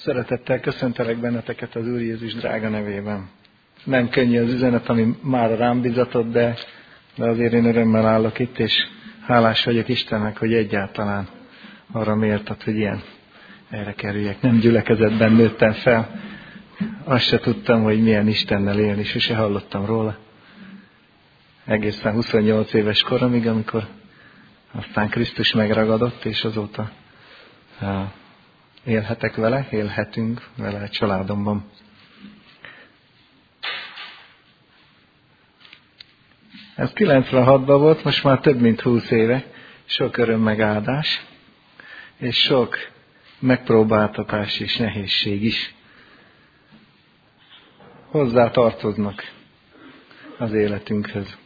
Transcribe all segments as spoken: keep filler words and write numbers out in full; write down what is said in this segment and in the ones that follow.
Szeretettel köszöntelek benneteket az Úr Jézus drága nevében. Nem könnyű az üzenet, ami már rám bizatott, de, de azért én örömmel állok itt, és hálás vagyok Istennek, hogy egyáltalán arra méltat, hogy ilyen erre kerüljek. Nem gyülekezetben nőttem fel, azt se tudtam, hogy milyen Istennel élni, sose hallottam róla. Egészen huszonnyolc éves koromig, amikor aztán Krisztus megragadott, és azóta élhetek vele, élhetünk vele a családomban. Ez kilencvenhatban volt, most már több mint húsz éve, sok öröm megáldás, és sok megpróbáltatás és nehézség is hozzá tartoznak az életünkhöz.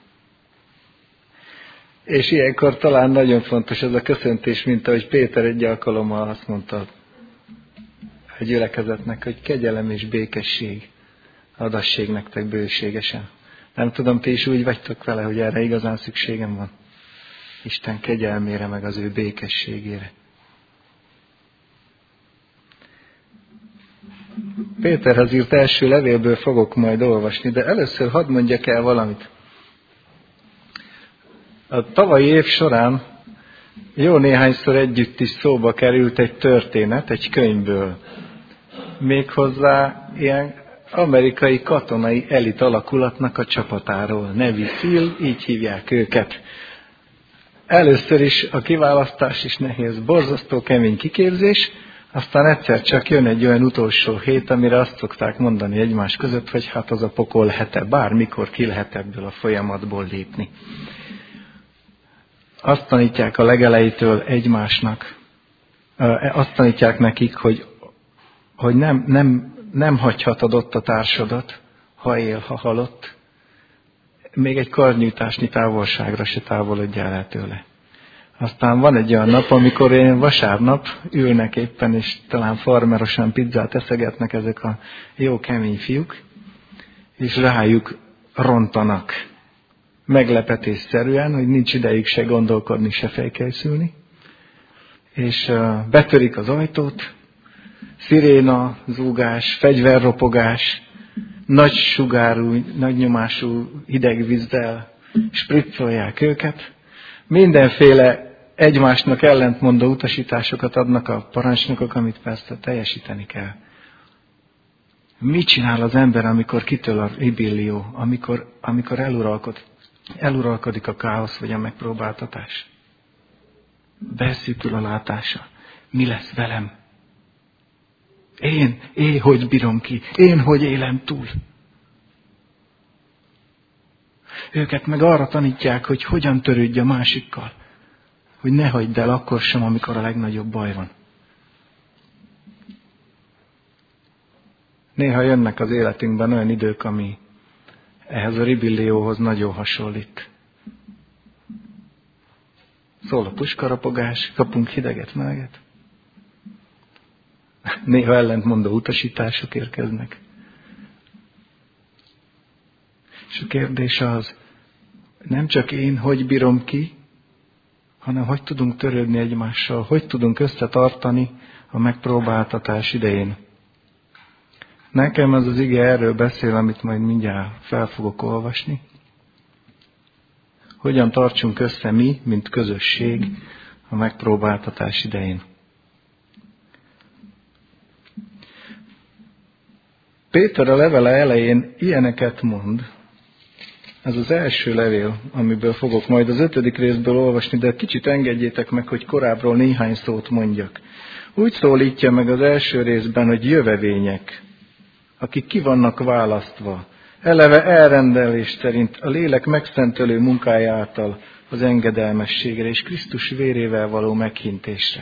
És ilyenkor talán nagyon fontos ez a köszöntés, mint ahogy Péter egy alkalommal azt mondta a gyülekezetnek, hogy kegyelem és békesség adassék nektek bőségesen. Nem tudom, ti is úgy vagytok vele, hogy erre igazán szükségem van. Isten kegyelmére, meg az ő békességére. Péterhez írt első levélből fogok majd olvasni, de először hadd mondjak el valamit. A tavalyi év során jó néhányszor együtt is szóba került egy történet, egy könyvből. Méghozzá ilyen amerikai katonai elit alakulatnak a csapatáról. Navy SEAL, így hívják őket. Először is a kiválasztás is nehéz, borzasztó kemény kiképzés, aztán egyszer csak jön egy olyan utolsó hét, amire azt szokták mondani egymás között, hogy hát az a pokol hete, bármikor ki lehet ebből a folyamatból lépni. Azt tanítják a legelejétől egymásnak, azt tanítják nekik, hogy, hogy nem, nem, nem hagyhatod ott a társadat, ha él, ha halott. Még egy karnyújtásnyi távolságra se távolodjál el tőle. Aztán van egy olyan nap, amikor én vasárnap ülnek éppen, és talán farmerosan pizzát eszegetnek ezek a jó kemény fiúk, és rájuk rontanak. Meglepetésszerűen, hogy nincs idejük se gondolkodni, se felkészülni. És uh, betörik az ajtót, sziréna, zúgás, fegyverropogás, nagy sugárú, nagy nyomású hideg vízzel spriccolják őket. Mindenféle egymásnak ellentmondó utasításokat adnak a parancsnokok, amit persze teljesíteni kell. Mit csinál az ember, amikor kitől a ribillió, amikor, amikor eluralkod? Eluralkodik a káosz vagy a megpróbáltatás. Beszűkül a látása. Mi lesz velem? Én, én hogy bírom ki? Én hogy élem túl? Őket meg arra tanítják, hogy hogyan törődj a másikkal. Hogy ne hagyd el akkor sem, amikor a legnagyobb baj van. Néha jönnek az életünkben olyan idők, ami ehhez a ribillióhoz nagyon hasonlít. Szól a puskarapogás, kapunk hideget, meleget. Néha ellentmondó utasítások érkeznek. És a kérdés az, nem csak én hogy bírom ki, hanem hogy tudunk törődni egymással, hogy tudunk összetartani a megpróbáltatás idején. Nekem az az ige erről beszél, amit majd mindjárt fel fogok olvasni. Hogyan tartsunk össze mi, mint közösség a megpróbáltatás idején. Péter a levele elején ilyeneket mond. Ez az első levél, amiből fogok majd az ötödik részből olvasni, de kicsit engedjétek meg, hogy korábbról néhány szót mondjak. Úgy szólítja meg az első részben, hogy jövevények, akik ki vannak választva, eleve elrendelés szerint a lélek megszentelő munkája által az engedelmességre és Krisztus vérével való meghintésre.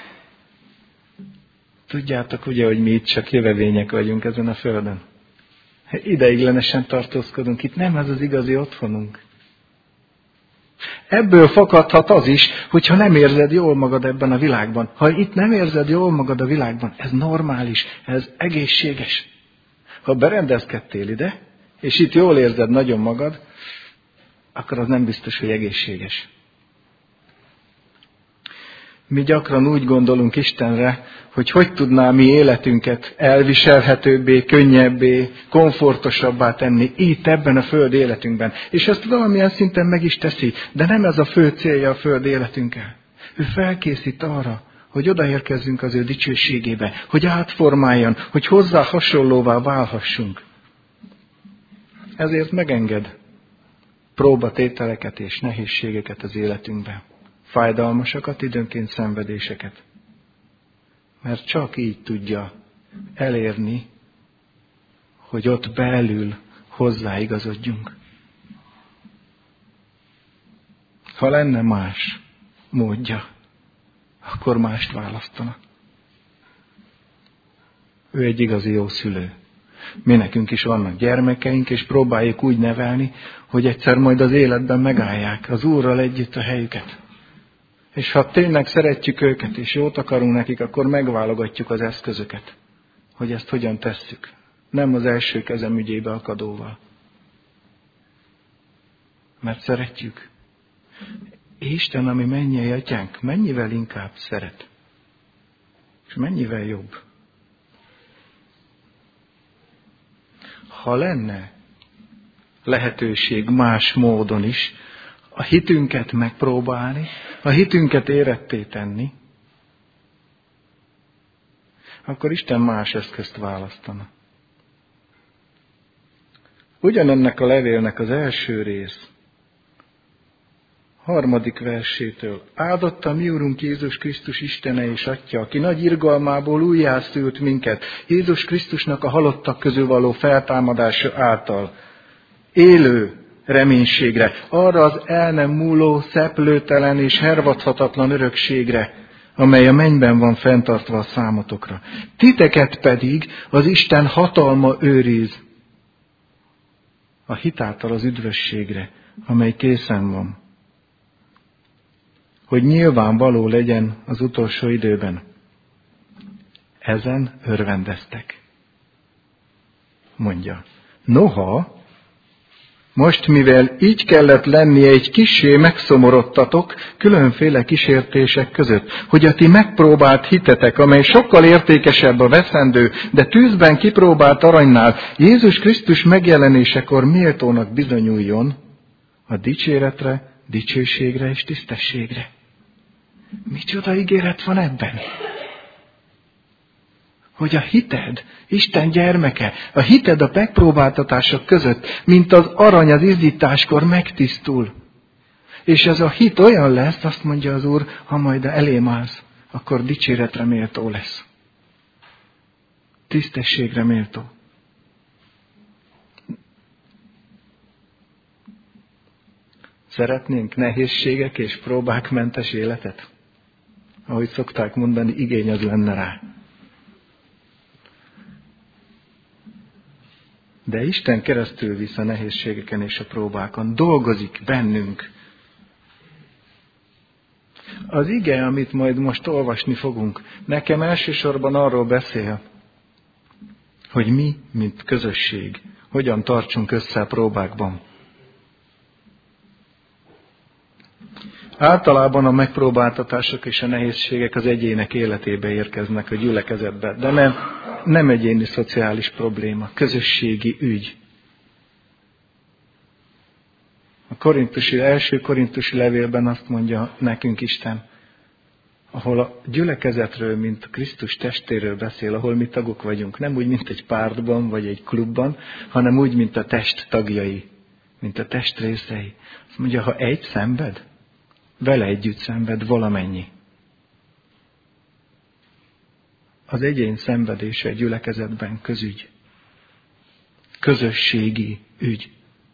Tudjátok ugye, hogy mi itt csak jövevények vagyunk ezen a földön. Ideiglenesen tartózkodunk itt, nem ez az igazi otthonunk. Ebből fakadhat az is, hogyha nem érzed jól magad ebben a világban. Ha itt nem érzed jól magad a világban, ez normális, ez egészséges. Ha berendezkedtél ide, és itt jól érzed nagyon magad, akkor az nem biztos, hogy egészséges. Mi gyakran úgy gondolunk Istenre, hogy hogy tudná mi életünket elviselhetőbbé, könnyebbé, komfortosabbá tenni itt ebben a föld életünkben. És ezt valamilyen szinten meg is teszi, de nem ez a fő célja a föld életünkkel. Ő felkészít arra, hogy odaérkezzünk az ő dicsőségébe, hogy átformáljon, hogy hozzá hasonlóvá válhassunk. Ezért megenged próbatételeket és nehézségeket az életünkben. Fájdalmasakat, időnként szenvedéseket. Mert csak így tudja elérni, hogy ott belül hozzáigazodjunk. Ha lenne más módja, akkor mást választana. Ő egy igazi jó szülő. Mi nekünk is vannak gyermekeink, és próbáljuk úgy nevelni, hogy egyszer majd az életben megállják az Úrral együtt a helyüket. És ha tényleg szeretjük őket, és jót akarunk nekik, akkor megválogatjuk az eszközöket, hogy ezt hogyan tesszük. Nem az első kezem ügyébe akadóval. Mert szeretjük. Isten, ami mennyei atyánk, mennyivel inkább szeret. És mennyivel jobb. Ha lenne lehetőség más módon is a hitünket megpróbálni, a hitünket éretté tenni, akkor Isten más eszközt választana. Ugyanennek a levélnek az első rész, harmadik versétől. Áldotta mi Urunk Jézus Krisztus Istene és Atya, aki nagy irgalmából újjászült minket, Jézus Krisztusnak a halottak közül való feltámadása által. Élő reménységre, arra az el nem múló, szeplőtelen és hervadhatatlan örökségre, amely a mennyben van fenntartva a számotokra. Titeket pedig az Isten hatalma őriz a hitáltal az üdvösségre, amely készen van, hogy nyilvánvaló legyen az utolsó időben. Ezen örvendeztek. Mondja, noha, most mivel így kellett lennie, egy kissé megszomorodtatok különféle kísértések között, hogy a ti megpróbált hitetek, amely sokkal értékesebb a veszendő, de tűzben kipróbált aranynál, Jézus Krisztus megjelenésekor méltónak bizonyuljon a dicséretre, dicsőségre és tisztességre. Micsoda ígéret van ebben? Hogy a hited, Isten gyermeke, a hited a megpróbáltatások között, mint az arany az izzításkor megtisztul. És ez a hit olyan lesz, azt mondja az Úr, ha majd elém állsz, akkor dicséretre méltó lesz. Tisztességre méltó. Szeretnénk nehézségek és próbák mentes életet? Ahogy szokták mondani, igény az lenne rá. De Isten keresztül visz a nehézségeken és a próbákon. Dolgozik bennünk. Az ige, amit majd most olvasni fogunk, nekem elsősorban arról beszél, hogy mi, mint közösség, hogyan tartsunk össze a próbákban. Általában a megpróbáltatások és a nehézségek az egyének életébe érkeznek, a gyülekezetbe, de nem, nem egyéni szociális probléma, közösségi ügy. A korintusi, első korintusi levélben azt mondja nekünk Isten, ahol a gyülekezetről, mint Krisztus testéről beszél, ahol mi tagok vagyunk, nem úgy, mint egy pártban vagy egy klubban, hanem úgy, mint a test tagjai, mint a test részei. Azt mondja, ha egy szenved, vele együtt szenved valamennyi. Az egyén szenvedése egy gyülekezetben közügy. Közösségi ügy.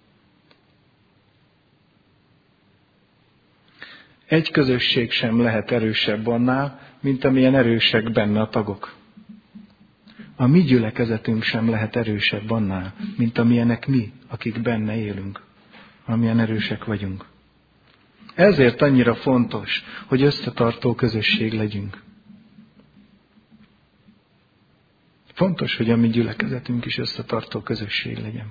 Egy közösség sem lehet erősebb annál, mint amilyen erősek benne a tagok. A mi gyülekezetünk sem lehet erősebb annál, mint amilyenek mi, akik benne élünk, amilyen erősek vagyunk. Ezért annyira fontos, hogy összetartó közösség legyünk. Fontos, hogy a mi gyülekezetünk is összetartó közösség legyen.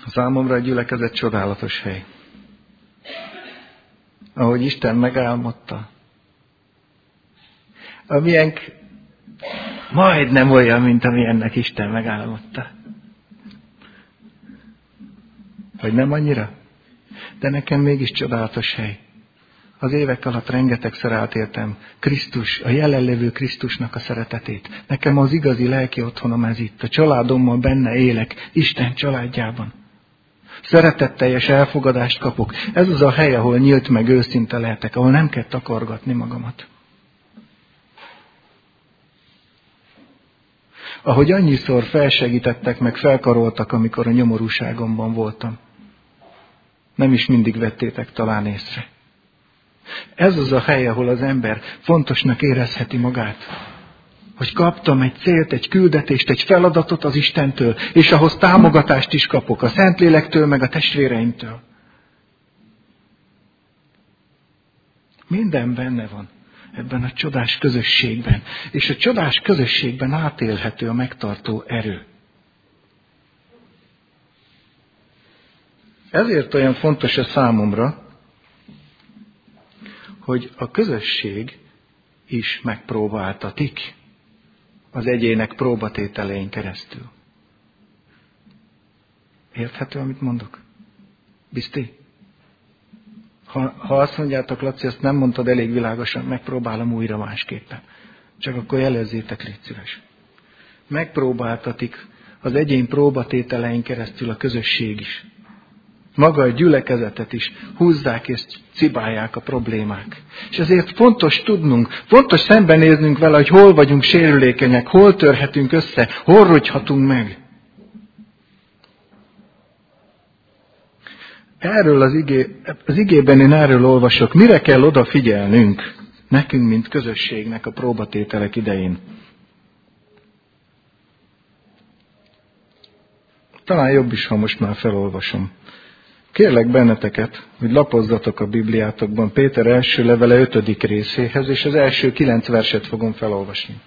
Számomra a gyülekezet csodálatos hely. Ahogy Isten megálmodta. A miénk majdnem olyan, mint amilyennek Isten megálmodta. Vagy nem annyira? De nekem mégis csodálatos hely. Az évek alatt rengetegszer átéltem Krisztus, a jelenlévő Krisztusnak a szeretetét. Nekem az igazi lelki otthonom ez itt. A családommal benne élek, Isten családjában. Szeretetteljes elfogadást kapok. Ez az a hely, ahol nyílt meg őszinte lehetek, ahol nem kell takargatni magamat. Ahogy annyiszor felsegítettek, meg felkaroltak, amikor a nyomorúságomban voltam. Nem is mindig vettétek talán észre. Ez az a hely, ahol az ember fontosnak érezheti magát. Hogy kaptam egy célt, egy küldetést, egy feladatot az Istentől, és ahhoz támogatást is kapok a Szentlélektől, meg a testvéreimtől. Minden benne van ebben a csodás közösségben. És a csodás közösségben átélhető a megtartó erő. Ezért olyan fontos a számomra, hogy a közösség is megpróbáltatik az egyének próbatételein keresztül. Érthető, amit mondok? Bizti? Ha, ha azt mondjátok, Laci, ezt nem mondtad elég világosan, megpróbálom újra másképpen. Csak akkor jelezzétek, légy szíves. Megpróbáltatik az egyén próbatételein keresztül a közösség is. Maga a gyülekezetet is húzzák és cibálják a problémák. És ezért fontos tudnunk, fontos szembenéznünk vele, hogy hol vagyunk sérülékenyek, hol törhetünk össze, hol rogyhatunk meg. Erről az, igé, az igében én erről olvasok. Mire kell odafigyelnünk nekünk, mint közösségnek a próbatételek idején? Talán jobb is, ha most már felolvasom. Kérlek benneteket, hogy lapozzatok a Bibliátokban Péter első levele ötödik részéhez, és az első kilenc verset fogom felolvasni.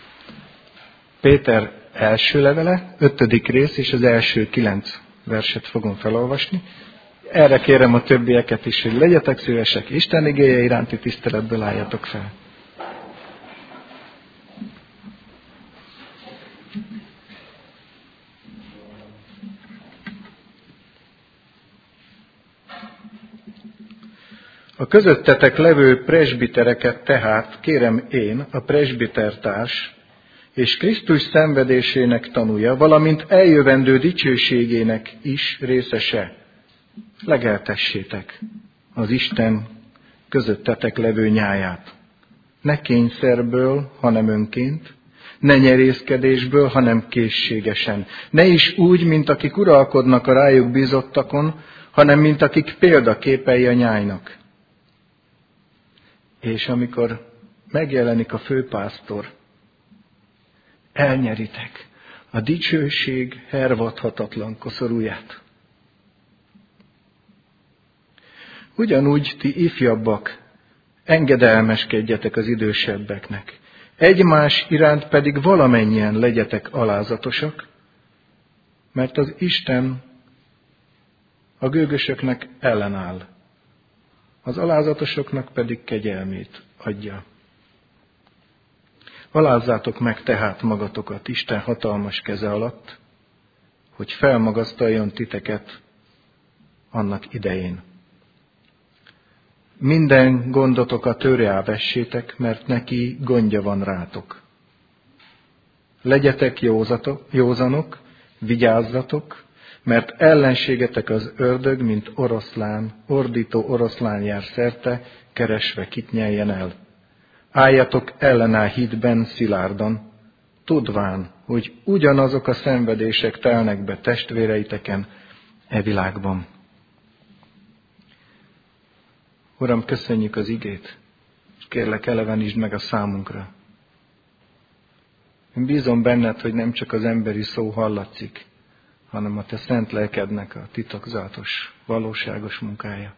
Péter első levele, ötödik rész, és az első kilenc verset fogom felolvasni. Erre kérem a többieket is, hogy legyetek szívesek, Isten igéje iránti tiszteletből álljatok fel. A közöttetek levő presbitereket tehát kérem én, a presbitertárs, és Krisztus szenvedésének tanúja, valamint eljövendő dicsőségének is részese. Legeltessétek az Isten közöttetek levő nyáját. Ne kényszerből, hanem önként, ne nyerészkedésből, hanem készségesen. Ne is úgy, mint akik uralkodnak a rájuk bízottakon, hanem mint akik példaképei a nyájnak. És amikor megjelenik a főpásztor, elnyeritek a dicsőség hervadhatatlan koszorúját. Ugyanúgy ti ifjabbak, engedelmeskedjetek az idősebbeknek. Egymás iránt pedig valamennyien legyetek alázatosak, mert az Isten a gőgösöknek ellenáll, az alázatosoknak pedig kegyelmét adja. Alázzátok meg tehát magatokat Isten hatalmas keze alatt, hogy felmagasztaljon titeket annak idején. Minden gondotokat őre vessétek, mert neki gondja van rátok. Legyetek józatok, józanok, vigyázzatok, mert ellenségetek az ördög, mint oroszlán, ordító oroszlán jár szerte, keresve kit nyeljen el. Álljatok ellená hitben szilárdan, tudván, hogy ugyanazok a szenvedések telnek be testvéreiteken e világban. Uram, köszönjük az igét, és kérlek, elevenítsd meg a számunkra. Én bízom benned, hogy nem csak az emberi szó hallatszik, hanem a te szent lelkednek a titokzatos, valóságos munkája.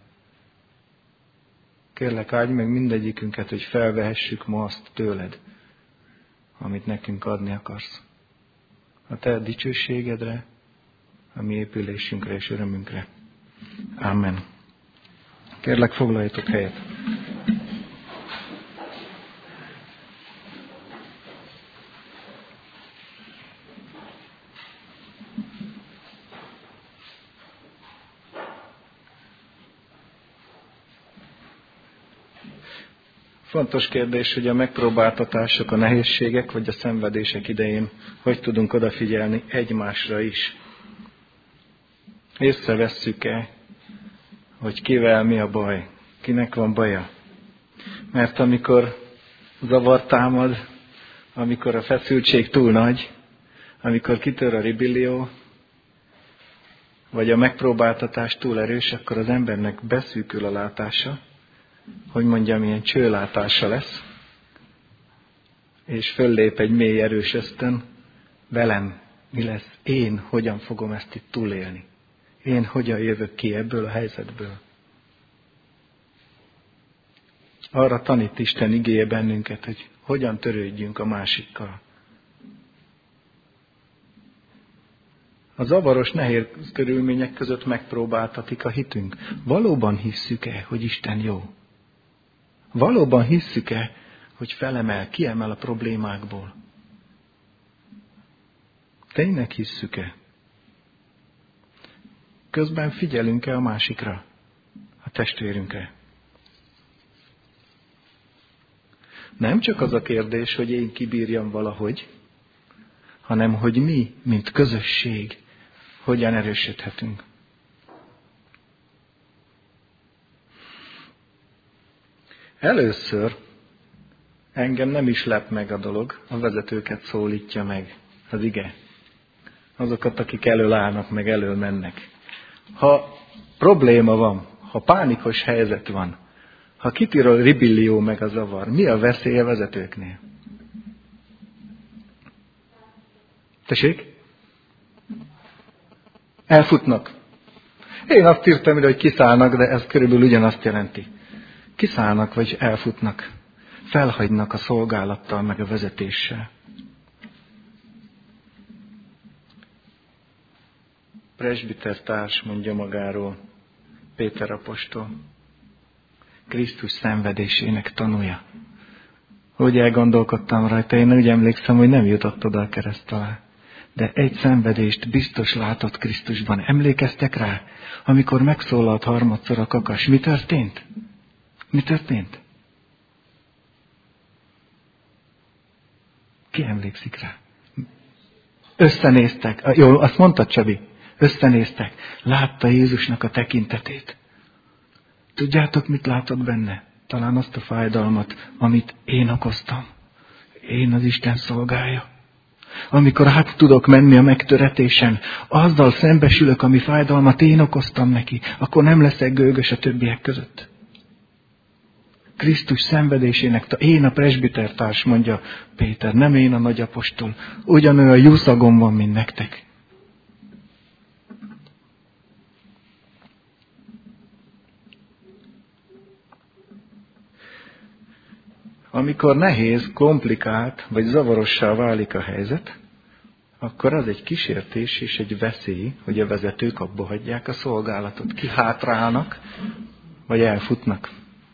Kérlek, áldj meg mindegyikünket, hogy felvehessük ma azt tőled, amit nekünk adni akarsz. A te dicsőségedre, a mi épülésünkre és örömünkre. Amen. Kérlek, foglaljatok helyet. Fontos kérdés, hogy a megpróbáltatások, a nehézségek vagy a szenvedések idején hogy tudunk odafigyelni egymásra is. Észrevesszük-e, hogy kivel mi a baj, kinek van baja. Mert amikor zavar támad, amikor a feszültség túl nagy, amikor kitör a ribillió, vagy a megpróbáltatás túl erős, akkor az embernek beszűkül a látása, hogy mondjam, ilyen csőlátása lesz, és föllép egy mély erős ösztön, velem mi lesz, én hogyan fogom ezt itt túlélni, én hogyan jövök ki ebből a helyzetből. Arra tanít Isten igéje bennünket, hogy hogyan törődjünk a másikkal. A zavaros, nehéz körülmények között megpróbáltatik a hitünk. Valóban hisszük-e, hogy Isten jó? Valóban hisszük-e, hogy felemel, kiemel a problémákból? Tényleg hisszük-e? Közben figyelünk-e a másikra, a testvérünkre? Nem csak az a kérdés, hogy én kibírjam valahogy, hanem hogy mi, mint közösség, hogyan erősödhetünk. Először engem nem is lep meg a dolog, a vezetőket szólítja meg az ige. Azokat, akik elől állnak, meg elől mennek. Ha probléma van, ha pánikos helyzet van, ha kitűről ribillió meg a zavar, mi a veszély a vezetőknél? Tessék? Elfutnak. Én azt írtam ide, hogy kiszállnak, de ez körülbelül ugyanazt jelenti. Kiszállnak, vagy elfutnak. Felhagynak a szolgálattal, meg a vezetéssel. Presbiter társ mondja magáról, Péter apostol. Krisztus szenvedésének tanúja. Hogy elgondolkodtam rajta, én úgy emlékszem, hogy nem jutott oda a kereszt alá. De egy szenvedést biztos látott Krisztusban. Emlékeztek rá, amikor megszólalt harmadszor a kakas? Mi történt? Mi történt? Ki emlékszik rá? Összenéztek. Jó, azt mondtad, Csabi? Összenéztek. Látta Jézusnak a tekintetét. Tudjátok, mit látott benne? Talán azt a fájdalmat, amit én okoztam. Én az Isten szolgája. Amikor át tudok menni a megtöretésen, azzal szembesülök, ami fájdalmat én okoztam neki, akkor nem leszek gőgös a többiek között. Krisztus szenvedésének, én a presbitertárs, mondja Péter, nem én a nagyapostol, ugyanolyan juszagom van, mint nektek. Amikor nehéz, komplikált vagy zavarossá válik a helyzet, akkor az egy kísértés és egy veszély, hogy a vezetők abba hagyják a szolgálatot, kihátrálnak, vagy elfutnak.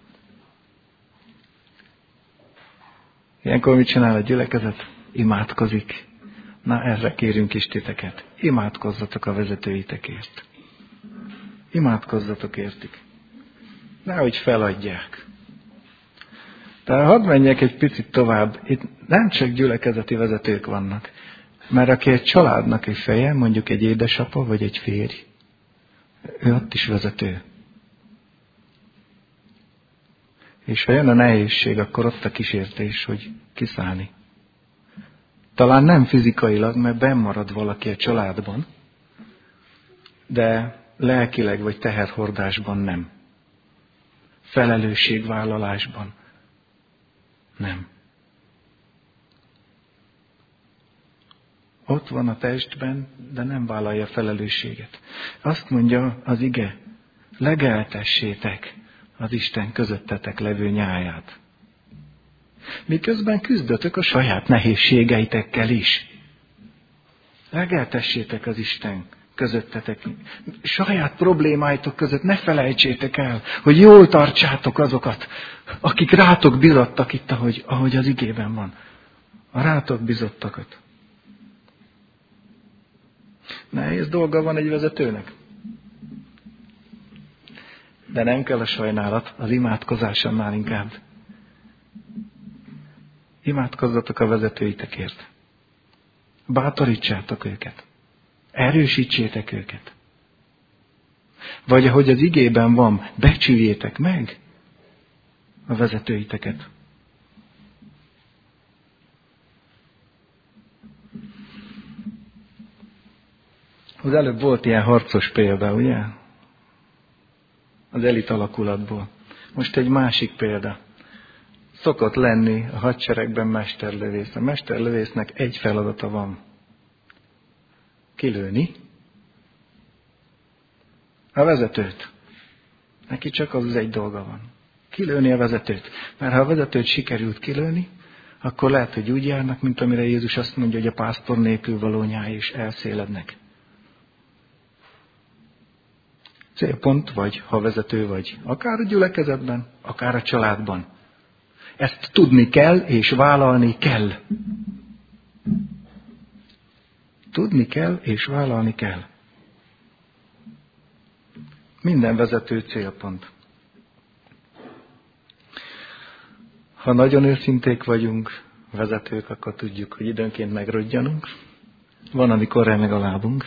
Ilyenkor mit csinál a gyülekezet? Imádkozik. Na, erre kérünk is titeket. Imádkozzatok a vezetőitekért. Imádkozzatok értük. Nehogy feladják. Tehát hadd menjek egy picit tovább. Itt nem csak gyülekezeti vezetők vannak. Mert aki egy családnak egy feje, mondjuk egy édesapa vagy egy férj, ő ott is vezető. És ha jön a nehézség, akkor ott a kísértés, hogy kiszállni. Talán nem fizikailag, mert benn marad valaki a családban, de lelkileg vagy teherhordásban nem. Felelősségvállalásban nem. Ott van a testben, de nem vállalja felelősséget. Azt mondja az ige, legeltessétek az Isten közöttetek levő nyáját. Miközben küzdötök a saját nehézségeitekkel is. Legeltessétek az Isten közöttetek. Saját problémáitok között ne felejtsétek el, hogy jól tartsátok azokat, akik rátok bizottak itt, ahogy, ahogy az igében van. A rátok bizottakat. Nehéz dolga van egy vezetőnek. De nem kell a sajnálat, az imádkozás annál inkább. Imádkozzatok a vezetőitekért. Bátorítsátok őket. Erősítsétek őket. Vagy ahogy az igében van, becsüljétek meg a vezetőiteket. Az előbb volt ilyen harcos példa, ugye? Az elit alakulatból. Most egy másik példa. Szokott lenni a hadseregben mesterlövész. A mesterlövésznek egy feladata van. Kilőni a vezetőt. Neki csak az az egy dolga van. Kilőni a vezetőt. Mert ha a vezetőt sikerült kilőni, akkor lehet, hogy úgy járnak, mint amire Jézus azt mondja, hogy a pásztor nélkül való nyáj is elszélednek. Célpont vagy, ha vezető vagy, akár a gyülekezetben, akár a családban. Ezt tudni kell és vállalni kell. Tudni kell és vállalni kell. Minden vezető célpont. Ha nagyon őszinték vagyunk, vezetők, akkor tudjuk, hogy időnként megrodjanunk. Van, amikor remeg a lábunk.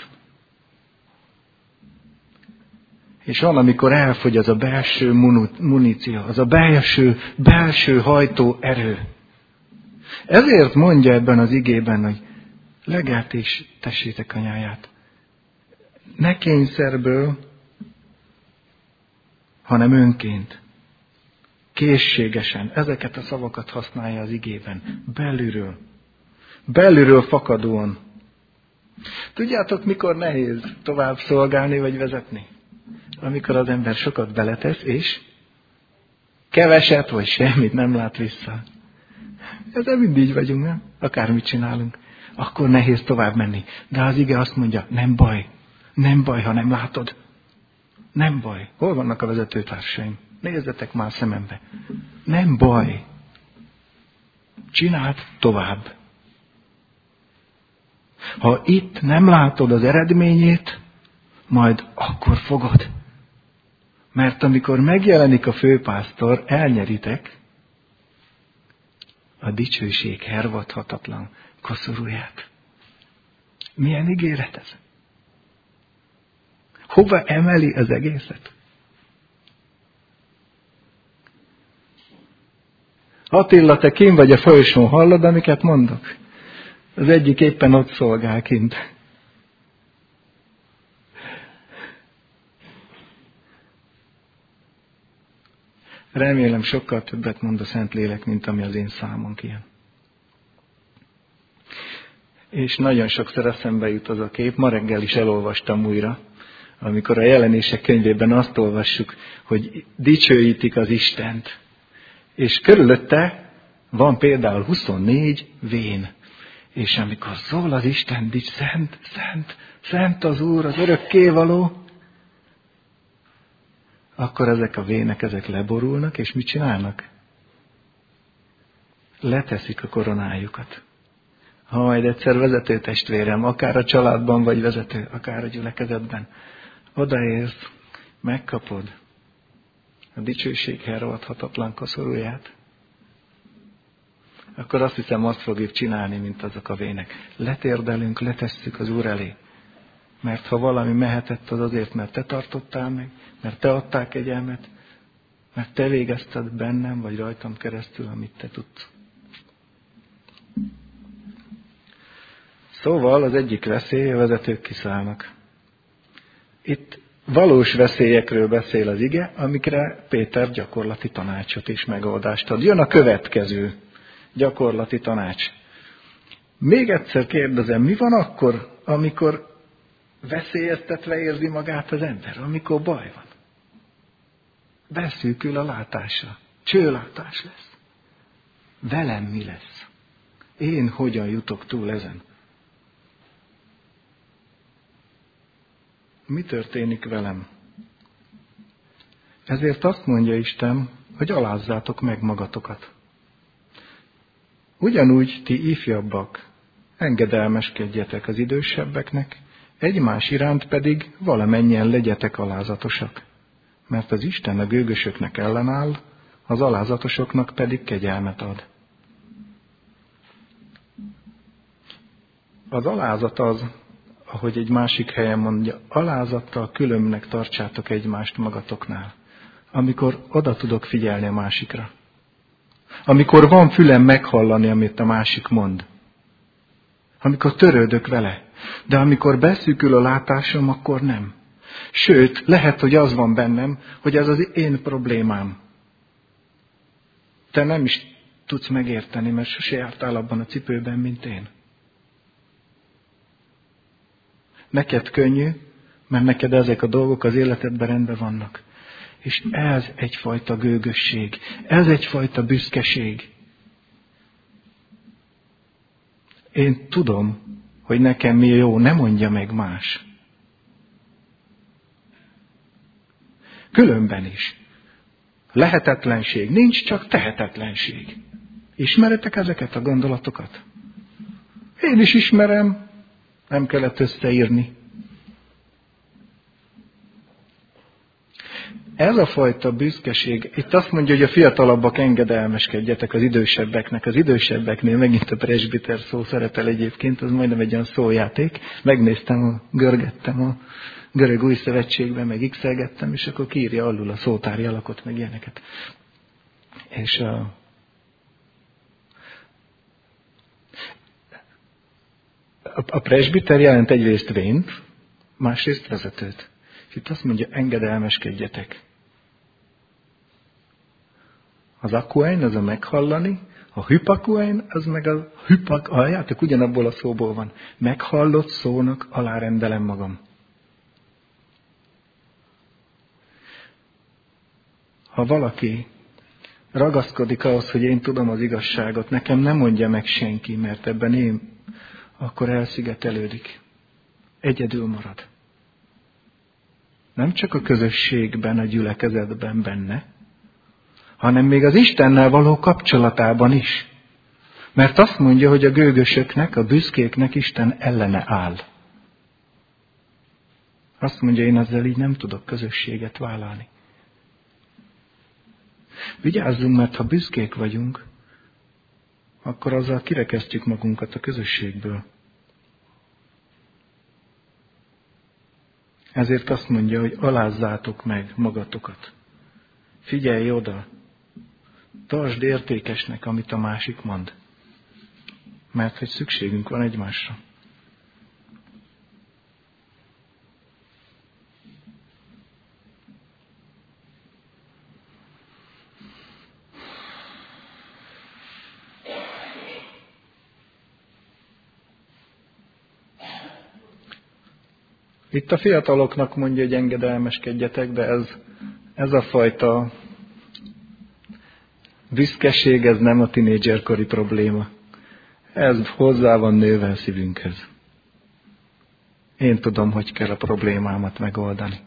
És van, amikor elfogy az a belső muníció, az a belső, belső hajtó erő. Ezért mondja ebben az igében, hogy legelt és tessétek a nyáját. Ne kényszerből, hanem önként. Készségesen. Ezeket a szavakat használja az igében. Belülről. Belülről fakadóan. Tudjátok, mikor nehéz tovább szolgálni vagy vezetni? Amikor az ember sokat beletesz, és keveset vagy semmit nem lát vissza. Ezzel mind így vagyunk, nem? Akármit csinálunk. Akkor nehéz tovább menni. De az ige azt mondja, nem baj. Nem baj, ha nem látod. Nem baj. Hol vannak a vezetőtársaim? Nézzetek már szemembe. Nem baj. Csináld tovább. Ha itt nem látod az eredményét, majd akkor fogod. Mert amikor megjelenik a főpásztor, elnyeritek a dicsőség hervadhatatlan koszorúját. Milyen ígéret ez? Hova emeli az egészet? Attila, te kint vagy a folyosón, hallod, amiket mondok? Az egyik éppen ott szolgál kint. Remélem sokkal többet mond a Szentlélek, mint ami az én számon kijön. És nagyon sokszor eszembe jut az a kép, ma reggel is elolvastam újra, amikor a Jelenések könyvében azt olvassuk, hogy dicsőítik az Istent. És körülötte van például huszonnégy vén. És amikor szól az Isten, dics, szent, szent, szent az Úr, az örökkévaló, akkor ezek a vének, ezek leborulnak, és mit csinálnak? Leteszik a koronájukat. Ha majd egyszer vezető testvérem, akár a családban vagy vezető, akár a gyülekezetben, odaérsz, megkapod a dicsőség hervadhatatlan koszorúját, akkor azt hiszem, azt fogjuk csinálni, mint azok a vének. Letérdelünk, letesszük az Úr elé. Mert ha valami mehetett, az azért, mert te tartottál meg, mert te adtál kegyelmet, mert te végezted bennem, vagy rajtam keresztül, amit te tudsz. Szóval az egyik veszély, a vezetők kiszállnak. Itt valós veszélyekről beszél az ige, amikre Péter gyakorlati tanácsot és megoldást ad. Jön a következő gyakorlati tanács. Még egyszer kérdezem, mi van akkor, amikor veszélyeztetve érzi magát az ember, amikor baj van? Beszűkül a látása, csőlátás lesz. Velem mi lesz? Én hogyan jutok túl ezen? mi történik velem? Ezért azt mondja Isten, hogy alázzátok meg magatokat. Ugyanúgy ti ifjabbak, engedelmeskedjetek az idősebbeknek, egymás iránt pedig valamennyien legyetek alázatosak. Mert az Isten a gőgösöknek ellenáll, az alázatosoknak pedig kegyelmet ad. Az alázat az, ahogy egy másik helyen mondja, alázattal különbnek tartsátok egymást magatoknál. Amikor oda tudok figyelni a másikra. Amikor van fülem meghallani, amit a másik mond. Amikor törődök vele. De amikor beszűkül a látásom, akkor nem. Sőt, lehet, hogy az van bennem, hogy ez az én problémám. Te nem is tudsz megérteni, mert sose jártál abban a cipőben, mint én. Neked könnyű, mert neked ezek a dolgok az életedben rendben vannak. És ez egyfajta gőgösség, ez egyfajta büszkeség. Én tudom, hogy nekem mi jó, ne mondja meg más. Különben is. Lehetetlenség nincs, csak tehetetlenség. Ismeretek ezeket a gondolatokat? Én is ismerem, nem kellett összeírni. Ez a fajta büszkeség, itt azt mondja, hogy a fiatalabbak engedelmeskedjetek az idősebbeknek. Az idősebbeknél megint a presbiter szó szeretel egyébként, az majdnem egy olyan szójáték. Megnéztem, görgettem a görög új szövetségben, meg x-elgettem, és akkor kiírja alul a szótári alakot, meg ilyeneket. És a, a, a presbiter jelent egyrészt vént, másrészt vezetőt. És itt azt mondja, engedelmeskedjetek. Az akuein, az a meghallani, a hypakuein, az meg a hypak, halljátok, ugyanabból a szóból van. Meghallott szónak alárendelem magam. Ha valaki ragaszkodik ahhoz, hogy én tudom az igazságot, nekem nem mondja meg senki, mert ebben én, akkor elszigetelődik. Egyedül marad. Nem csak a közösségben, a gyülekezetben benne, hanem még az Istennel való kapcsolatában is. Mert azt mondja, hogy a gőgösöknek, a büszkéknek Isten ellene áll. Azt mondja, én ezzel így nem tudok közösséget vállalni. Vigyázzunk, mert ha büszkék vagyunk, akkor azzal kirekesztjük magunkat a közösségből. Ezért azt mondja, hogy alázzátok meg magatokat. Figyelj oda, tartsd értékesnek, amit a másik mond. Mert hogy szükségünk van egymásra. Itt a fiataloknak mondja, hogy engedelmeskedjetek, de ez, ez a fajta büszkeség, ez nem a tinédzserkori probléma. Ez hozzá van nőve a szívünkhez. Én tudom, hogy kell a problémámat megoldani.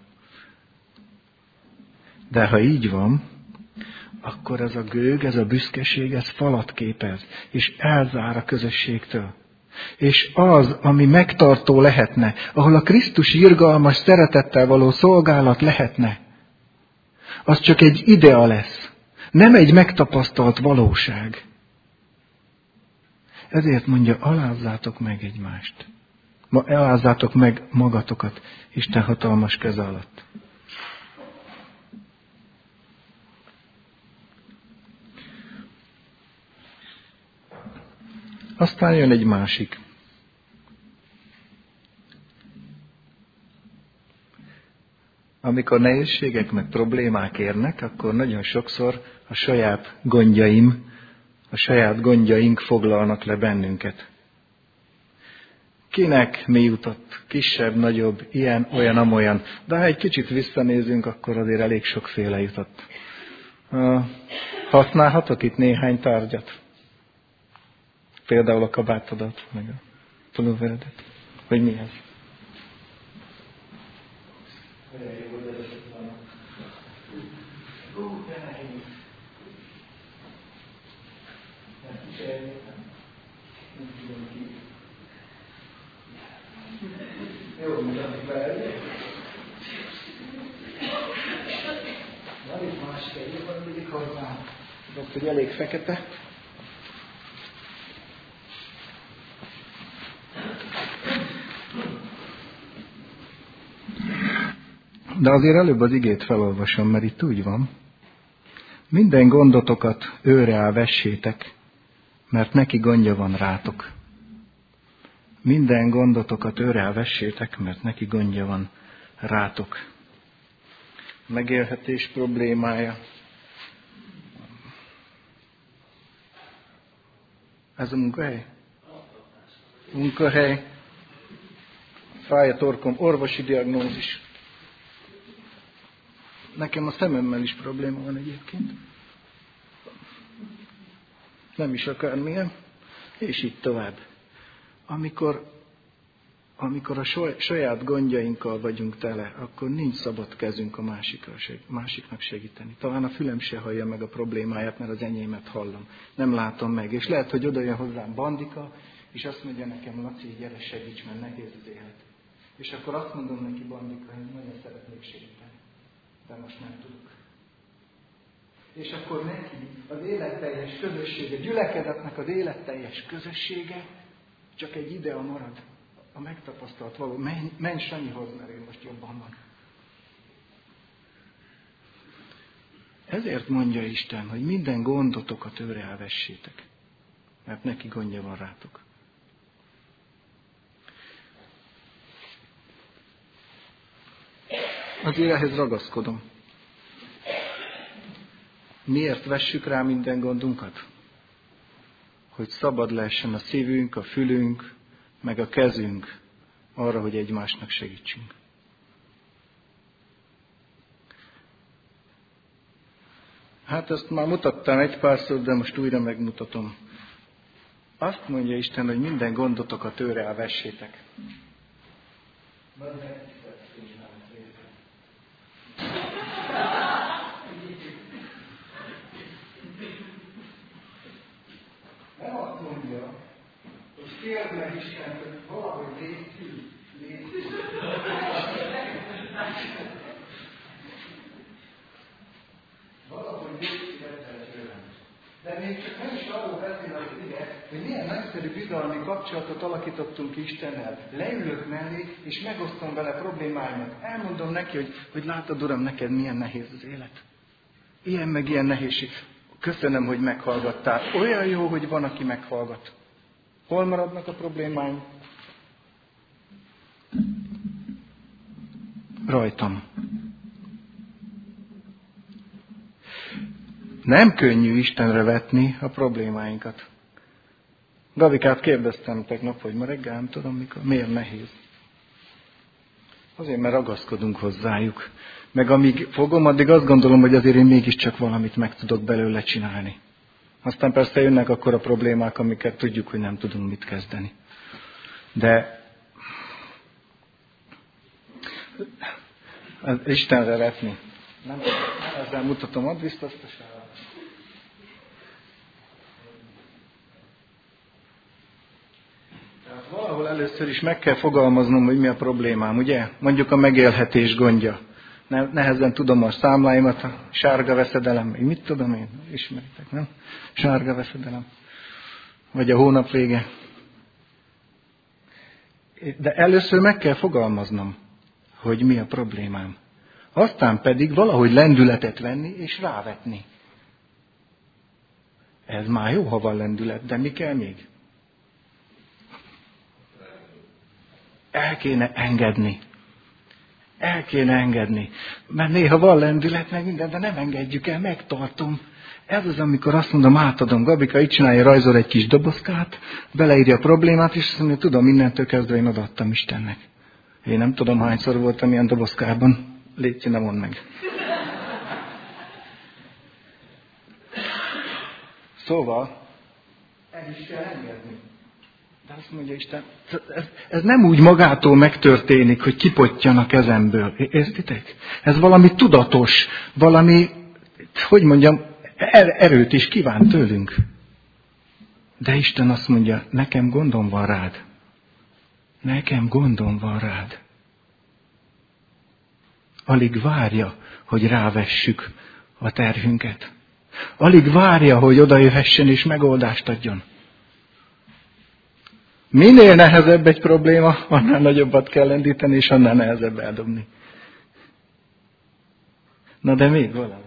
De ha így van, akkor ez a gőg, ez a büszkeség, ez falat képez, és elzár a közösségtől. És az, ami megtartó lehetne, ahol a Krisztus irgalmas szeretettel való szolgálat lehetne, az csak egy idea lesz, nem egy megtapasztalt valóság. Ezért mondja, alázzátok meg egymást. Alázzátok meg magatokat Isten hatalmas keze alatt. Aztán jön egy másik. Amikor nehézségek meg problémák érnek, akkor nagyon sokszor a saját gondjaim, a saját gondjaink foglalnak le bennünket. Kinek mi jutott? Kisebb, nagyobb, ilyen, olyan, amolyan. De ha egy kicsit visszanézünk, akkor azért elég sokféle jutott. Használhatok itt néhány tárgyat? Például a kabátodat, meg a pulóveredet. Hogy mi ez? Olyan jó, hogy ez van. Ó, de nehéz. Ezt is eljöttem. Nem tudom ki. Jó, mutatik be elég. Van itt másik egy, van mindig hozzám. Tudod, hogy elég fekete. De azért előbb az igét felolvasom, mert itt úgy van. Minden gondotokat őre áll vessétek, mert neki gondja van rátok. Minden gondotokat őre áll vessétek, mert neki gondja van rátok. Megélhetés problémája. Ez a munkahely? Munkahely. Fáj a torkom, orvosi diagnózis. Nekem a szememmel is probléma van egyébként. Nem is akármilyen. És így tovább. Amikor, amikor a saját gondjainkkal vagyunk tele, akkor nincs szabad kezünk a másiknak segíteni. Talán a fülem se hallja meg a problémáját, mert az enyémet hallom. Nem látom meg. És lehet, hogy oda jön hozzám Bandika, és azt mondja nekem, Laci, gyere segíts, mert nehéz az élet. És akkor azt mondom neki, Bandika, hogy nagyon szeretnék segíteni. De most nem tudok. És akkor neki az életteljes közössége, gyülekezetnek az életteljes közössége csak egy idea marad. A megtapasztalt való. Menj, menj Sanyihoz, mert ő most jobban van. Ezért mondja Isten, hogy minden gondotokat őre elvessétek. Mert neki gondja van rátok. Azért ehhez ragaszkodom. Miért vessük rá minden gondunkat? Hogy szabad lehessen a szívünk, a fülünk, meg a kezünk arra, hogy egymásnak segítsünk. Hát ezt már mutattam egy párszor, de most újra megmutatom. Azt mondja Isten, hogy minden gondotokat őre elvessétek. Nem azt mondja, hogy kérd meg Isten, hogy valahogy légy szű, légy szű. Valahogy légy szű tőlem. De még csak nem is arról beszél az ige, hogy milyen nagyszerű bizalmi kapcsolatot alakítottunk Istennel. Leülök mellé, és megosztom vele problémáimat. Elmondom neki, hogy, hogy látod, Uram, neked milyen nehéz az élet. Ilyen meg ilyen nehézség. Köszönöm, hogy meghallgattál. Olyan jó, hogy van, aki meghallgat. Hol maradnak a problémáim? Rajtam. Nem könnyű Istenre vetni a problémáinkat. Gabikát kérdeztem tegnap, hogy ma reggel nem tudom mikor. Miért nehéz? Azért, mert ragaszkodunk hozzájuk. Meg amíg fogom, addig azt gondolom, hogy azért én mégiscsak valamit meg tudok belőle csinálni. Aztán persze jönnek akkor a problémák, amiket tudjuk, hogy nem tudunk mit kezdeni. De az Istenre vetni. Nem, nem ezzel mutatom, add vissza azt a sávot. Tehát valahol először is meg kell fogalmaznom, hogy mi a problémám, ugye? Mondjuk a megélhetés gondja. Nehezen tudom a számláimat, a sárga veszedelem, mit tudom én, ismeritek, nem? Sárga veszedelem. Vagy a hónap vége. De először meg kell fogalmaznom, hogy mi a problémám. Aztán pedig valahogy lendületet venni és rávetni. Ez már jó, ha van lendület, de mi kell még? El kéne engedni. El kéne engedni. Mert néha van lendület, meg minden, de nem engedjük el, megtartom. Ez az, amikor azt mondom, átadom. Gabika itt csinálja, rajzol egy kis dobozkát, beleírja a problémát, és azt mondja, tudom, mindentől kezdve én odaadtam Istennek. Én nem tudom, hányszor voltam ilyen dobozkában. Légy, ne mondd meg. Szóval, el is kell engedni. De azt mondja Isten, ez, ez nem úgy magától megtörténik, hogy kipottyan a kezemből. Értitek? Ez valami tudatos, valami, hogy mondjam, er, erőt is kíván tőlünk. De Isten azt mondja, nekem gondom van rád. Nekem gondom van rád. Alig várja, hogy rávessük a terhünket. Alig várja, hogy odajöhessen és megoldást adjon. Minél nehezebb egy probléma, annál nagyobbat kell lendíteni, és annál nehezebb eldobni. Na de még valami.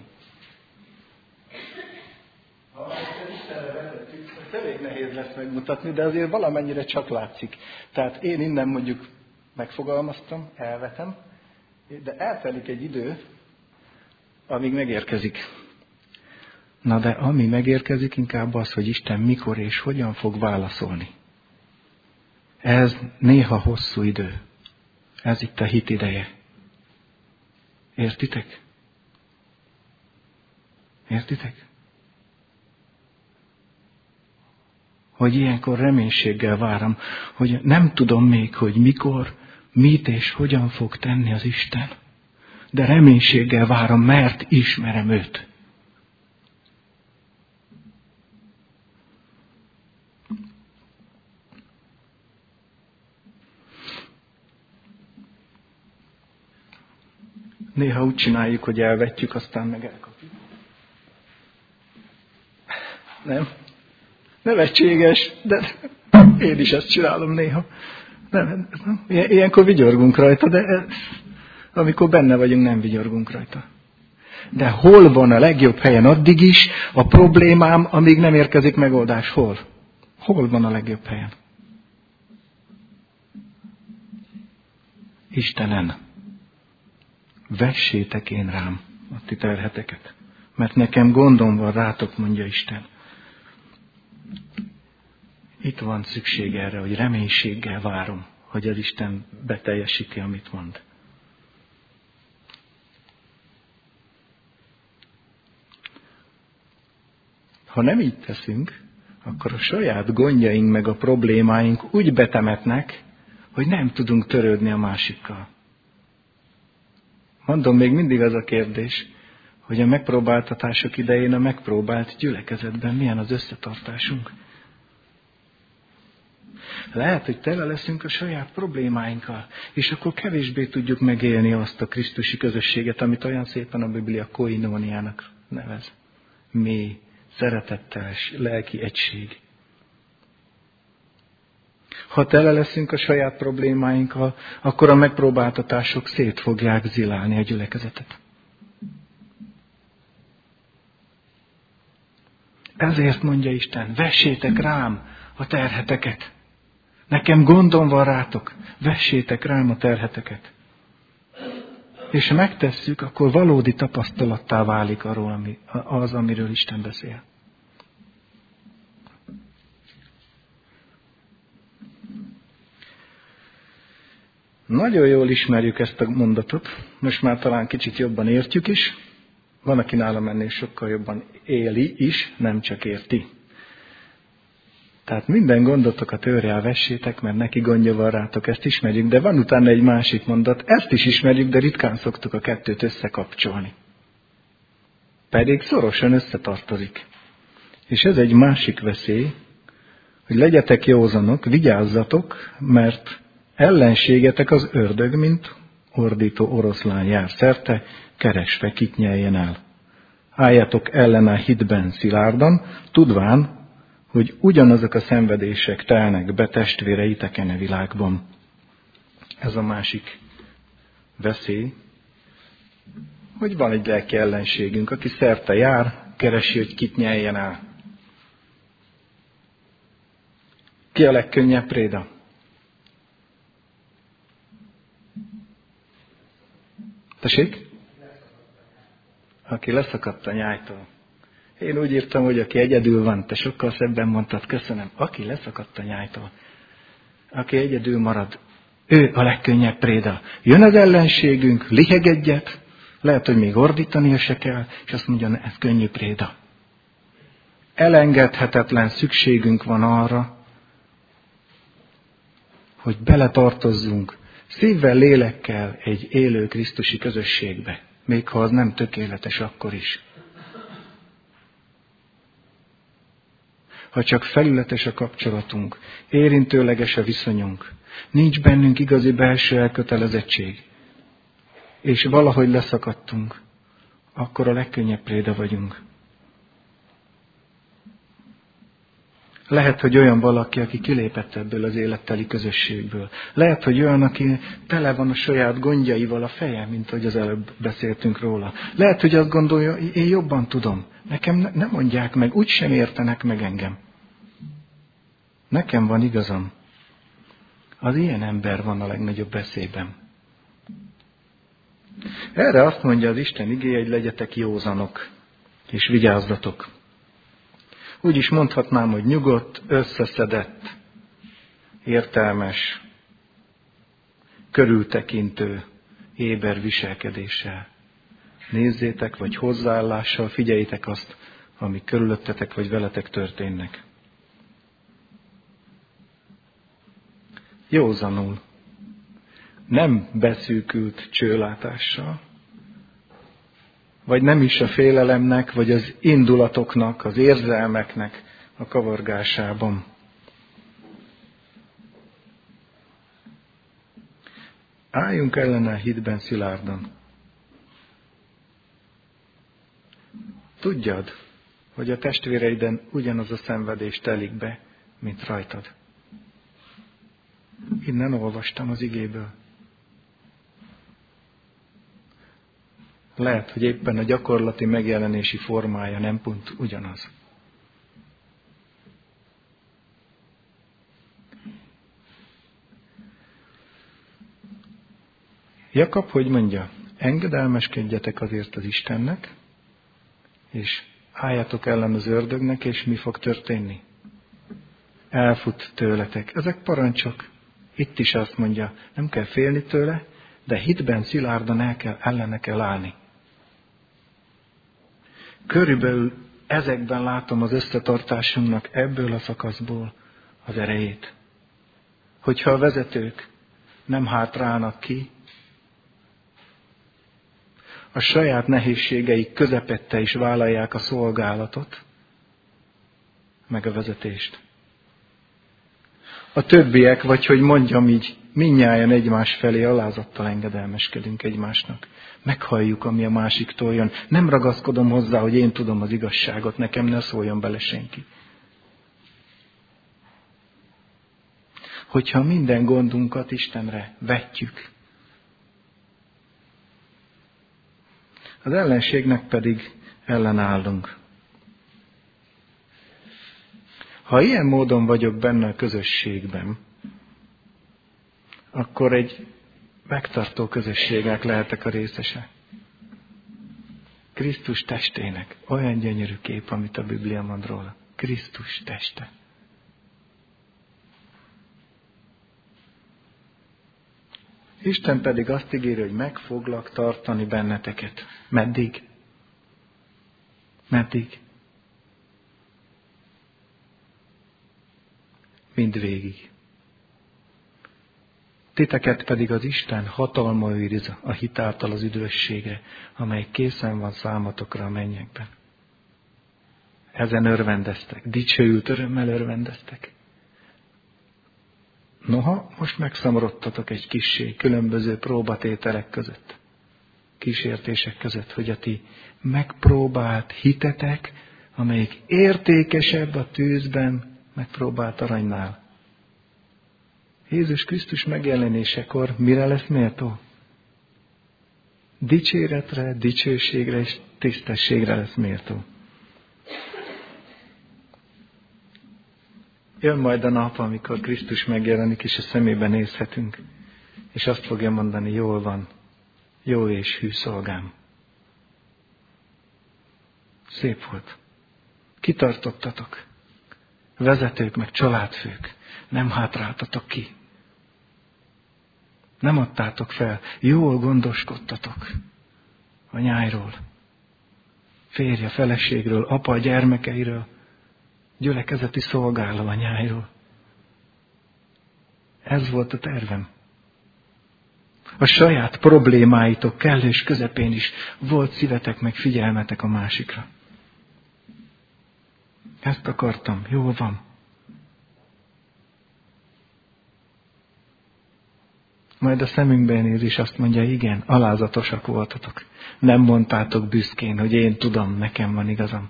Ha ezt Istenre vetettük, ez elég nehéz lesz megmutatni, de azért valamennyire csak látszik. Tehát én innen mondjuk megfogalmaztam, elvetem, de eltelik egy idő, amíg megérkezik. Na de ami megérkezik, inkább az, hogy Isten mikor és hogyan fog válaszolni. Ez néha hosszú idő. Ez itt a hit ideje. Értitek? Értitek? Hogy ilyenkor reménységgel várom, hogy nem tudom még, hogy mikor, mit és hogyan fog tenni az Isten. De reménységgel várom, mert ismerem őt. Néha úgy csináljuk, hogy elvetjük, aztán meg elkapjuk. Nem? Nevetséges, de én is ezt csinálom néha. Nem, nem. Ilyenkor vigyorgunk rajta, de amikor benne vagyunk, nem vigyorgunk rajta. De hol van a legjobb helyen addig is a problémám, amíg nem érkezik megoldás? Hol? Hol van a legjobb helyen? Istenen. Vessétek én rám a ti terheteket, mert nekem gondom van rátok, mondja Isten. Itt van szükség erre, hogy reménységgel várom, hogy az Isten beteljesíti, amit mond. Ha nem így teszünk, akkor a saját gondjaink meg a problémáink úgy betemetnek, hogy nem tudunk törődni a másikkal. Mondom, még mindig az a kérdés, hogy a megpróbáltatások idején a megpróbált gyülekezetben milyen az összetartásunk. Lehet, hogy tele leszünk a saját problémáinkkal, és akkor kevésbé tudjuk megélni azt a krisztusi közösséget, amit olyan szépen a Biblia koinóniának nevez. Mély, szeretetteles, lelki egység. Ha tele leszünk a saját problémáinkkal, akkor a megpróbáltatások szét fogják zilálni a gyülekezetet. Ezért mondja Isten, vessétek rám a terheteket. Nekem gondom van rátok, vessétek rám a terheteket. És ha megtesszük, akkor valódi tapasztalattá válik arról, ami, az, amiről Isten beszél. Nagyon jól ismerjük ezt a mondatot, most már talán kicsit jobban értjük is. Van, aki nálam ennél sokkal jobban éli is, nem csak érti. Tehát minden gondotokat őrrel vessétek, mert neki gondja van rátok, ezt ismerjük, de van utána egy másik mondat, ezt is ismerjük, de ritkán szoktuk a kettőt összekapcsolni. Pedig szorosan összetartozik. És ez egy másik veszély, hogy legyetek józanok, vigyázzatok, mert ellenségetek az ördög, mint ordító oroszlán jár szerte, keresve kit nyeljen el. Álljatok ellene hitben szilárdan, tudván, hogy ugyanazok a szenvedések telnek be testvéreiteken a világban. Ez a másik veszély, hogy van egy lelki ellenségünk, aki szerte jár, keresi, hogy kit nyeljen el. Ki a legkönnyebb préda? Tessék? Aki leszakadt a nyájtól. Én úgy írtam, hogy aki egyedül van, te sokkal szebben mondtad, köszönöm. Aki leszakadt a nyájtól. Aki egyedül marad, ő a legkönnyebb préda. Jön az ellenségünk, liheg egyet, lehet, hogy még ordítania se kell, és azt mondja, ez könnyű préda. Elengedhetetlen szükségünk van arra, hogy beletartozzunk szívvel, lélekkel egy élő krisztusi közösségbe, még ha az nem tökéletes akkor is. Ha csak felületes a kapcsolatunk, érintőleges a viszonyunk, nincs bennünk igazi belső elkötelezettség, és valahogy leszakadtunk, akkor a legkönnyebb préda vagyunk. Lehet, hogy olyan valaki, aki kilépett ebből az életteli közösségből. Lehet, hogy olyan, aki tele van a saját gondjaival a feje, mint ahogy az előbb beszéltünk róla. Lehet, hogy azt gondolja, én jobban tudom. Nekem ne, ne mondják meg, úgysem értenek meg engem. Nekem van igazam. Az ilyen ember van a legnagyobb veszélyben. Erre azt mondja az Isten igéje, hogy legyetek józanok, és vigyázzatok. Úgy is mondhatnám, hogy nyugodt, összeszedett, értelmes, körültekintő, éber viselkedéssel. Nézzétek, vagy hozzáállással figyeljétek azt, ami körülöttetek, vagy veletek történnek. Józanul, nem beszűkült csőlátással, vagy nem is a félelemnek, vagy az indulatoknak, az érzelmeknek a kavargásában. Álljunk ellene a hitben szilárdan. Tudjad, hogy a testvéreiden ugyanaz a szenvedés telik be, mint rajtad. Innen olvastam az igéből. Lehet, hogy éppen a gyakorlati megjelenési formája nem pont ugyanaz. Jakab hogy mondja? Engedelmeskedjetek azért az Istennek, és álljatok ellen az ördögnek, és mi fog történni? Elfut tőletek. Ezek parancsok. Itt is azt mondja, nem kell félni tőle, de hitben szilárdan el kell, ellene kell állni. Körülbelül ezekben látom az összetartásunknak ebből a szakaszból az erejét. Hogyha a vezetők nem hátrálnak ki, a saját nehézségeik közepette is vállalják a szolgálatot, meg a vezetést. A többiek, vagy hogy mondjam így, mindnyájan egymás felé alázattal engedelmeskedünk egymásnak. Meghalljuk, ami a másiktól jön. Nem ragaszkodom hozzá, hogy én tudom az igazságot, nekem ne szóljon bele senki. Hogyha minden gondunkat Istenre vetjük, az ellenségnek pedig ellenállunk. Ha ilyen módon vagyok benne a közösségben, akkor egy megtartó közösségnek lehetek a részese. Krisztus testének. Olyan gyönyörű kép, amit a Biblia mond róla. Krisztus teste. Isten pedig azt ígéri, hogy meg foglak tartani benneteket. Meddig? Meddig? Mindvégig. Titeket pedig az Isten hatalma őriz a hit által az üdvösségre, amely készen van számotokra a mennyekben. Ezen örvendeztek, dicsőült örömmel örvendeztek. Noha, most megszomorodtatok egy kissé különböző próbatételek között, kísértések között, hogy a ti megpróbált hitetek, amelyik értékesebb a tűzben megpróbált aranynál. Jézus Krisztus megjelenésekor mire lesz méltó? Dicséretre, dicsőségre és tisztességre lesz méltó. Jön majd a nap, amikor Krisztus megjelenik, és a szemébe nézhetünk, és azt fogja mondani, jól van, jó és hű szolgám. Szép volt. Kitartottatok. Vezetők meg családfők. Nem hátráltatok ki. Nem adtátok fel. Jól gondoskodtatok a nyájról, férje, feleségről, apa, gyermekeiről, gyülekezeti szolgáló anyáiról. Ez volt a tervem. A saját problémáitok kellős közepén is volt szívetek meg figyelmetek a másikra. Ezt akartam, jól van. Majd a szemünkben néz is azt mondja, igen, alázatosak voltatok. Nem mondtátok büszkén, hogy én tudom, nekem van igazam.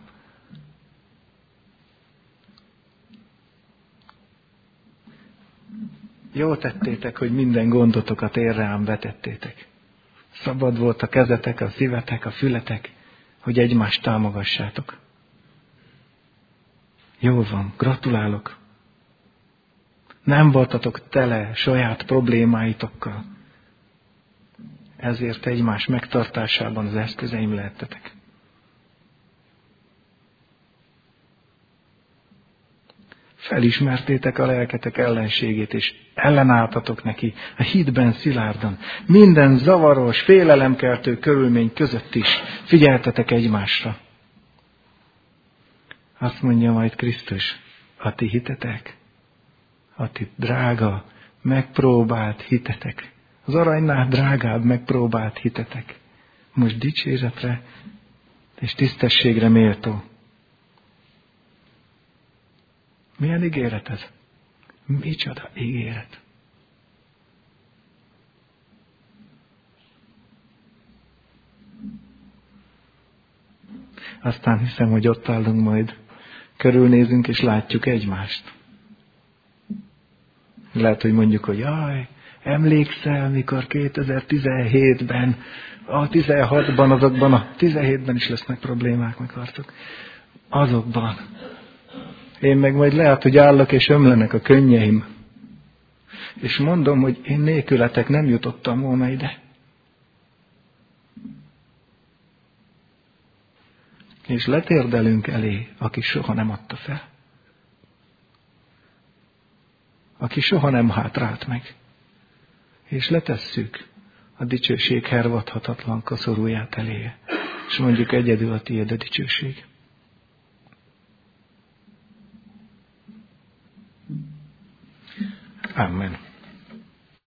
Jól tettétek, hogy minden gondotokat én rám vetettétek. Szabad volt a kezetek, a szívetek, a fületek, hogy egymást támogassátok. Jól van, gratulálok. Nem voltatok tele saját problémáitokkal. Ezért egymás megtartásában az eszközeim lehettetek. Felismertétek a lelketek ellenségét, és ellenálltatok neki a hitben szilárdan. Minden zavaros, félelemkeltő körülmény között is figyeltetek egymásra. Azt mondja majd Krisztus, a ti hitetek, a ti drága, megpróbált hitetek, az aranynál drágább megpróbált hitetek, most dicséretre és tisztességre méltó. Milyen ígéret ez? Micsoda ígéret? Aztán hiszem, hogy ott állunk majd, körülnézünk és látjuk egymást. Lehet, hogy mondjuk, hogy jaj, emlékszel, mikor kétezer-tizenhétben, a tizenhatban, azokban a tizenhétben is lesznek problémák, meg harcok. Azokban. Én meg majd lehet, hogy állok és ömlenek a könnyeim. És mondom, hogy én nélkületek nem jutottam volna ide. És letérdelünk elé, aki soha nem adta fel. Aki soha nem hátrált meg. És letesszük a dicsőség hervadhatatlan koszorúját eléje. És mondjuk egyedül a tiéd a dicsőség. Amen.